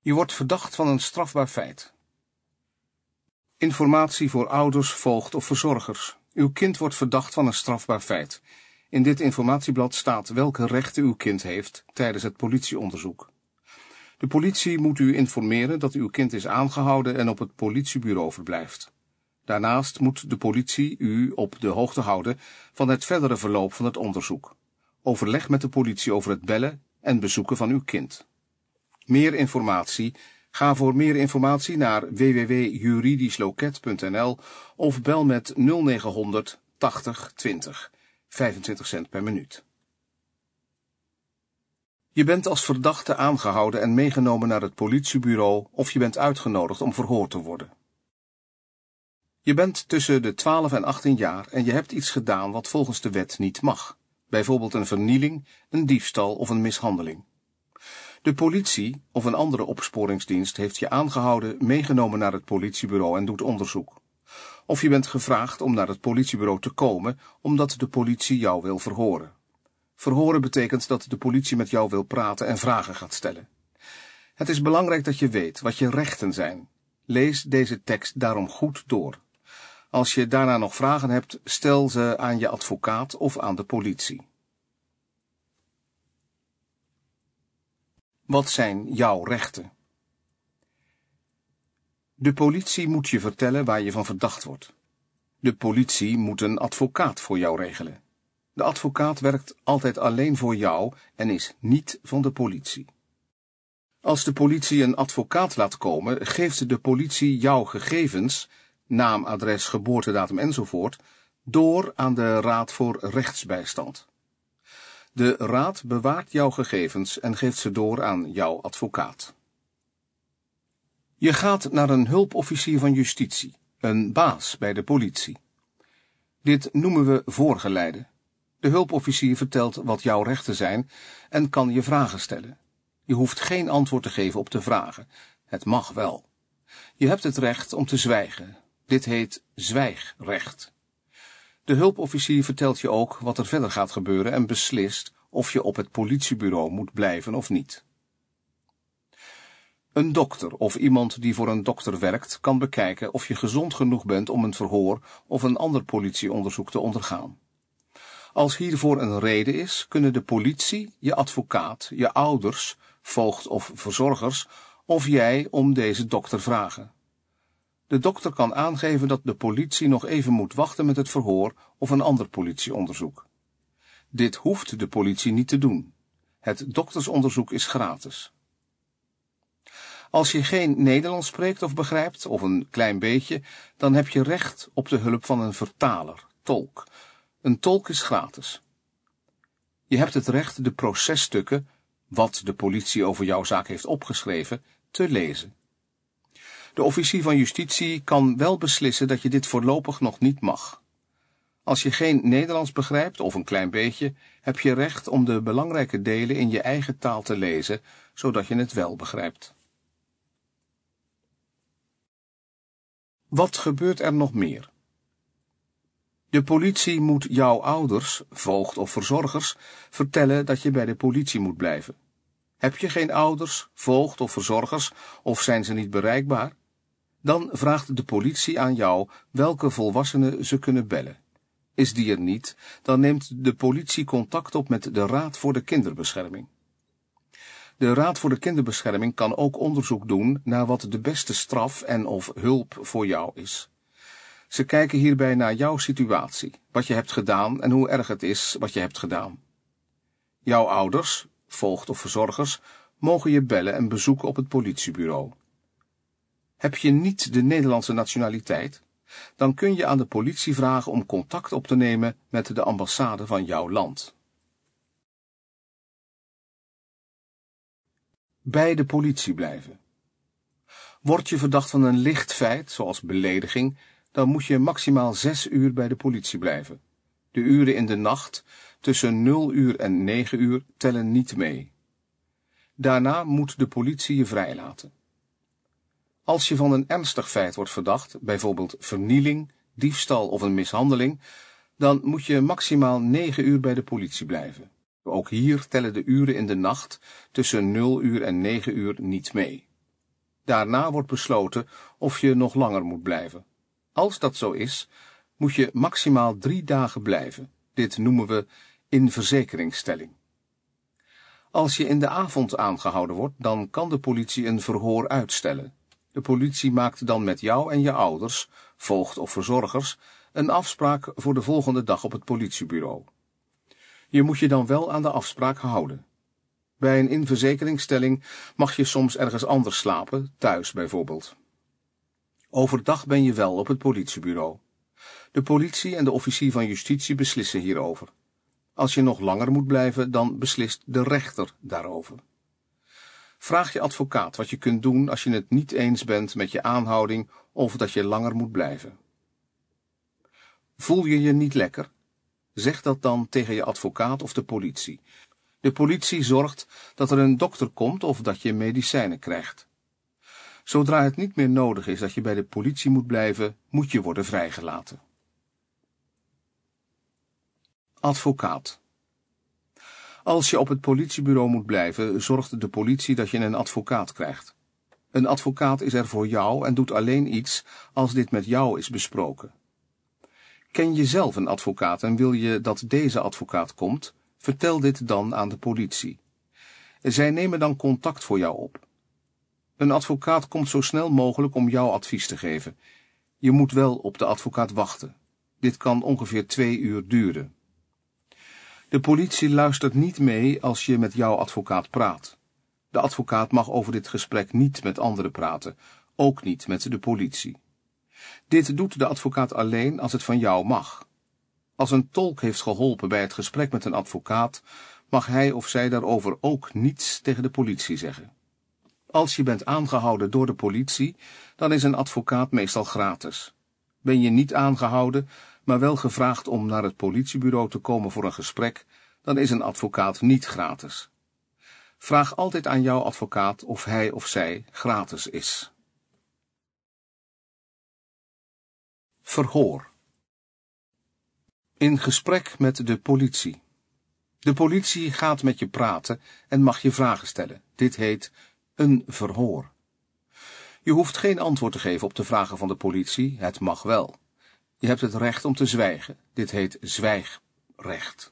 Je wordt verdacht van een strafbaar feit. Informatie voor ouders, voogd of verzorgers. Uw kind wordt verdacht van een strafbaar feit. In dit informatieblad staat welke rechten uw kind heeft tijdens het politieonderzoek. De politie moet u informeren dat uw kind is aangehouden en op het politiebureau verblijft. Daarnaast moet de politie u op de hoogte houden van het verdere verloop van het onderzoek. Overleg met de politie over het bellen en bezoeken van uw kind. Meer informatie? Ga voor meer informatie naar www.juridischloket.nl of bel met 0900 80 20, 25 cent per minuut. Je bent als verdachte aangehouden en meegenomen naar het politiebureau of je bent uitgenodigd om verhoord te worden. Je bent tussen de 12 en 18 jaar en je hebt iets gedaan wat volgens de wet niet mag. Bijvoorbeeld een vernieling, een diefstal of een mishandeling. De politie of een andere opsporingsdienst heeft je aangehouden, meegenomen naar het politiebureau en doet onderzoek. Of je bent gevraagd om naar het politiebureau te komen, omdat de politie jou wil verhoren. Verhoren betekent dat de politie met jou wil praten en vragen gaat stellen. Het is belangrijk dat je weet wat je rechten zijn. Lees deze tekst daarom goed door. Als je daarna nog vragen hebt, stel ze aan je advocaat of aan de politie. Wat zijn jouw rechten? De politie moet je vertellen waar je van verdacht wordt. De politie moet een advocaat voor jou regelen. De advocaat werkt altijd alleen voor jou en is niet van de politie. Als de politie een advocaat laat komen, geeft de politie jouw gegevens, naam, adres, geboortedatum enzovoort, door aan de Raad voor Rechtsbijstand. De raad bewaart jouw gegevens en geeft ze door aan jouw advocaat. Je gaat naar een hulpofficier van justitie, een baas bij de politie. Dit noemen we voorgeleide. De hulpofficier vertelt wat jouw rechten zijn en kan je vragen stellen. Je hoeft geen antwoord te geven op de vragen. Het mag wel. Je hebt het recht om te zwijgen. Dit heet zwijgrecht. De hulpofficier vertelt je ook wat er verder gaat gebeuren en beslist of je op het politiebureau moet blijven of niet. Een dokter of iemand die voor een dokter werkt kan bekijken of je gezond genoeg bent om een verhoor of een ander politieonderzoek te ondergaan. Als hiervoor een reden is, kunnen de politie, je advocaat, je ouders, voogd of verzorgers of jij om deze dokter vragen. De dokter kan aangeven dat de politie nog even moet wachten met het verhoor of een ander politieonderzoek. Dit hoeft de politie niet te doen. Het doktersonderzoek is gratis. Als je geen Nederlands spreekt of begrijpt, of een klein beetje, dan heb je recht op de hulp van een vertaler, tolk. Een tolk is gratis. Je hebt het recht de processtukken, wat de politie over jouw zaak heeft opgeschreven, te lezen. De officier van justitie kan wel beslissen dat je dit voorlopig nog niet mag. Als je geen Nederlands begrijpt, of een klein beetje, heb je recht om de belangrijke delen in je eigen taal te lezen, zodat je het wel begrijpt. Wat gebeurt er nog meer? De politie moet jouw ouders, voogd of verzorgers, vertellen dat je bij de politie moet blijven. Heb je geen ouders, voogd of verzorgers, of zijn ze niet bereikbaar? Dan vraagt de politie aan jou welke volwassene ze kunnen bellen. Is die er niet, dan neemt de politie contact op met de Raad voor de Kinderbescherming. De Raad voor de Kinderbescherming kan ook onderzoek doen naar wat de beste straf en of hulp voor jou is. Ze kijken hierbij naar jouw situatie, wat je hebt gedaan en hoe erg het is wat je hebt gedaan. Jouw ouders, voogd of verzorgers, mogen je bellen en bezoeken op het politiebureau. Heb je niet de Nederlandse nationaliteit? Dan kun je aan de politie vragen om contact op te nemen met de ambassade van jouw land. Bij de politie blijven. Word je verdacht van een licht feit, zoals belediging, dan moet je maximaal 6 uur bij de politie blijven. De uren in de nacht, tussen 0 uur en 9 uur, tellen niet mee. Daarna moet de politie je vrijlaten. Als je van een ernstig feit wordt verdacht, bijvoorbeeld vernieling, diefstal of een mishandeling, dan moet je maximaal 9 uur bij de politie blijven. Ook hier tellen de uren in de nacht tussen 0 uur en 9 uur niet mee. Daarna wordt besloten of je nog langer moet blijven. Als dat zo is, moet je maximaal 3 dagen blijven. Dit noemen we in verzekeringsstelling. Als je in de avond aangehouden wordt, dan kan de politie een verhoor uitstellen. De politie maakt dan met jou en je ouders, voogd of verzorgers, een afspraak voor de volgende dag op het politiebureau. Je moet je dan wel aan de afspraak houden. Bij een inverzekeringsstelling mag je soms ergens anders slapen, thuis bijvoorbeeld. Overdag ben je wel op het politiebureau. De politie en de officier van justitie beslissen hierover. Als je nog langer moet blijven, dan beslist de rechter daarover. Vraag je advocaat wat je kunt doen als je het niet eens bent met je aanhouding of dat je langer moet blijven. Voel je je niet lekker? Zeg dat dan tegen je advocaat of de politie. De politie zorgt dat er een dokter komt of dat je medicijnen krijgt. Zodra het niet meer nodig is dat je bij de politie moet blijven, moet je worden vrijgelaten. Advocaat. Als je op het politiebureau moet blijven, zorgt de politie dat je een advocaat krijgt. Een advocaat is er voor jou en doet alleen iets als dit met jou is besproken. Ken je zelf een advocaat en wil je dat deze advocaat komt? Vertel dit dan aan de politie. Zij nemen dan contact voor jou op. Een advocaat komt zo snel mogelijk om jouw advies te geven. Je moet wel op de advocaat wachten. Dit kan ongeveer 2 uur duren. De politie luistert niet mee als je met jouw advocaat praat. De advocaat mag over dit gesprek niet met anderen praten, ook niet met de politie. Dit doet de advocaat alleen als het van jou mag. Als een tolk heeft geholpen bij het gesprek met een advocaat, mag hij of zij daarover ook niets tegen de politie zeggen. Als je bent aangehouden door de politie, dan is een advocaat meestal gratis. Ben je niet aangehouden, maar wel gevraagd om naar het politiebureau te komen voor een gesprek, dan is een advocaat niet gratis. Vraag altijd aan jouw advocaat of hij of zij gratis is. Verhoor. In gesprek met de politie. De politie gaat met je praten en mag je vragen stellen. Dit heet een verhoor. Je hoeft geen antwoord te geven op de vragen van de politie, het mag wel. Je hebt het recht om te zwijgen. Dit heet zwijgrecht.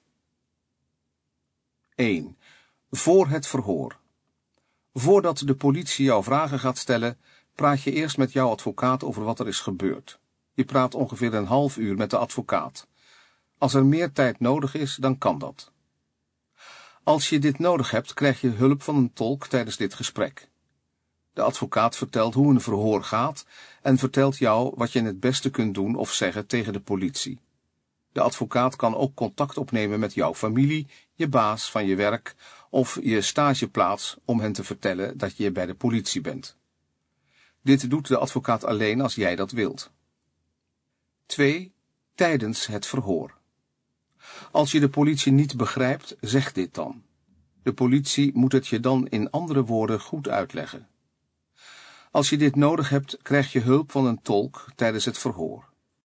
1. Voor het verhoor. Voordat de politie jou vragen gaat stellen, praat je eerst met jouw advocaat over wat er is gebeurd. Je praat ongeveer een half uur met de advocaat. Als er meer tijd nodig is, dan kan dat. Als je dit nodig hebt, krijg je hulp van een tolk tijdens dit gesprek. De advocaat vertelt hoe een verhoor gaat en vertelt jou wat je het beste kunt doen of zeggen tegen de politie. De advocaat kan ook contact opnemen met jouw familie, je baas van je werk of je stageplaats om hen te vertellen dat je bij de politie bent. Dit doet de advocaat alleen als jij dat wilt. 2. Tijdens het verhoor. Als je de politie niet begrijpt, zeg dit dan. De politie moet het je dan in andere woorden goed uitleggen. Als je dit nodig hebt, krijg je hulp van een tolk tijdens het verhoor.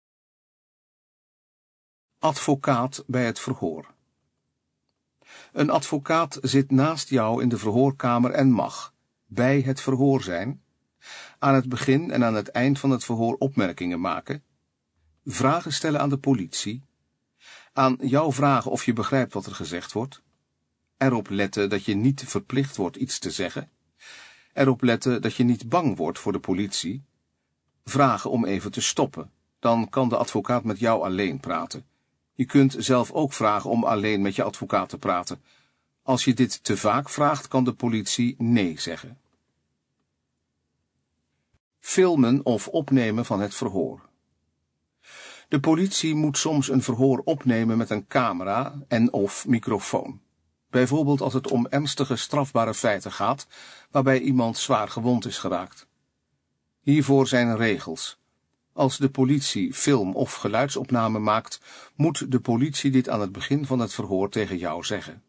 Advocaat bij het verhoor. Een advocaat zit naast jou in de verhoorkamer en mag, bij het verhoor zijn, aan het begin en aan het eind van het verhoor opmerkingen maken, vragen stellen aan de politie, aan jou vragen of je begrijpt wat er gezegd wordt, erop letten dat je niet verplicht wordt iets te zeggen, erop letten dat je niet bang wordt voor de politie, vragen om even te stoppen, dan kan de advocaat met jou alleen praten. Je kunt zelf ook vragen om alleen met je advocaat te praten. Als je dit te vaak vraagt, kan de politie nee zeggen. Filmen of opnemen van het verhoor. De politie moet soms een verhoor opnemen met een camera en of microfoon. Bijvoorbeeld als het om ernstige strafbare feiten gaat, waarbij iemand zwaar gewond is geraakt. Hiervoor zijn regels. Als de politie film- of geluidsopname maakt, moet de politie dit aan het begin van het verhoor tegen jou zeggen.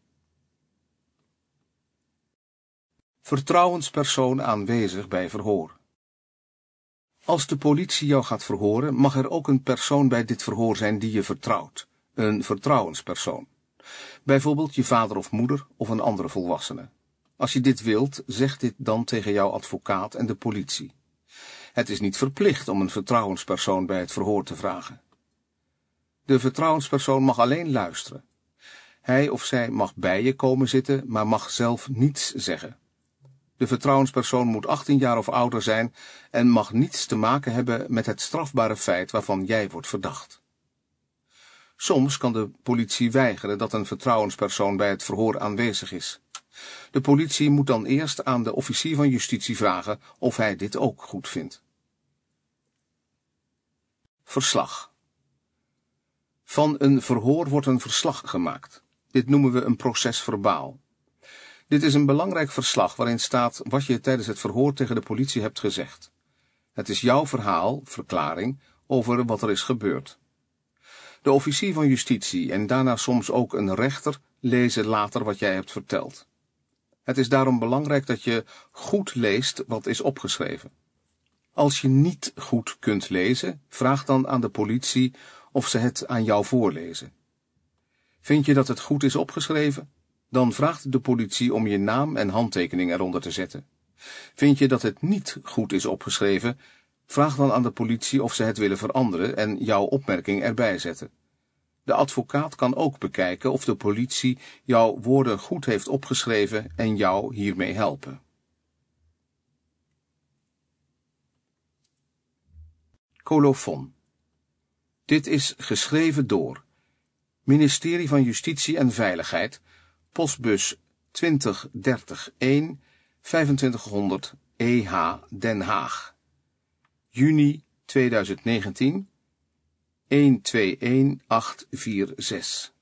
Vertrouwenspersoon aanwezig bij verhoor. Als de politie jou gaat verhoren, mag er ook een persoon bij dit verhoor zijn die je vertrouwt, een vertrouwenspersoon. Bijvoorbeeld je vader of moeder of een andere volwassene. Als je dit wilt, zeg dit dan tegen jouw advocaat en de politie. Het is niet verplicht om een vertrouwenspersoon bij het verhoor te vragen. De vertrouwenspersoon mag alleen luisteren. Hij of zij mag bij je komen zitten, maar mag zelf niets zeggen. De vertrouwenspersoon moet 18 jaar of ouder zijn en mag niets te maken hebben met het strafbare feit waarvan jij wordt verdacht. Soms kan de politie weigeren dat een vertrouwenspersoon bij het verhoor aanwezig is. De politie moet dan eerst aan de officier van justitie vragen of hij dit ook goed vindt. Verslag. Van een verhoor wordt een verslag gemaakt. Dit noemen we een proces-verbaal. Dit is een belangrijk verslag waarin staat wat je tijdens het verhoor tegen de politie hebt gezegd. Het is jouw verhaal, verklaring, over wat er is gebeurd. De officier van justitie en daarna soms ook een rechter lezen later wat jij hebt verteld. Het is daarom belangrijk dat je goed leest wat is opgeschreven. Als je niet goed kunt lezen, vraag dan aan de politie of ze het aan jou voorlezen. Vind je dat het goed is opgeschreven? Dan vraagt de politie om je naam en handtekening eronder te zetten. Vind je dat het niet goed is opgeschreven? Vraag dan aan de politie of ze het willen veranderen en jouw opmerking erbij zetten. De advocaat kan ook bekijken of de politie jouw woorden goed heeft opgeschreven en jou hiermee helpen. Colofon. Dit is geschreven door Ministerie van Justitie en Veiligheid, postbus 20301 2500 EH Den Haag. Juni 2019 121846.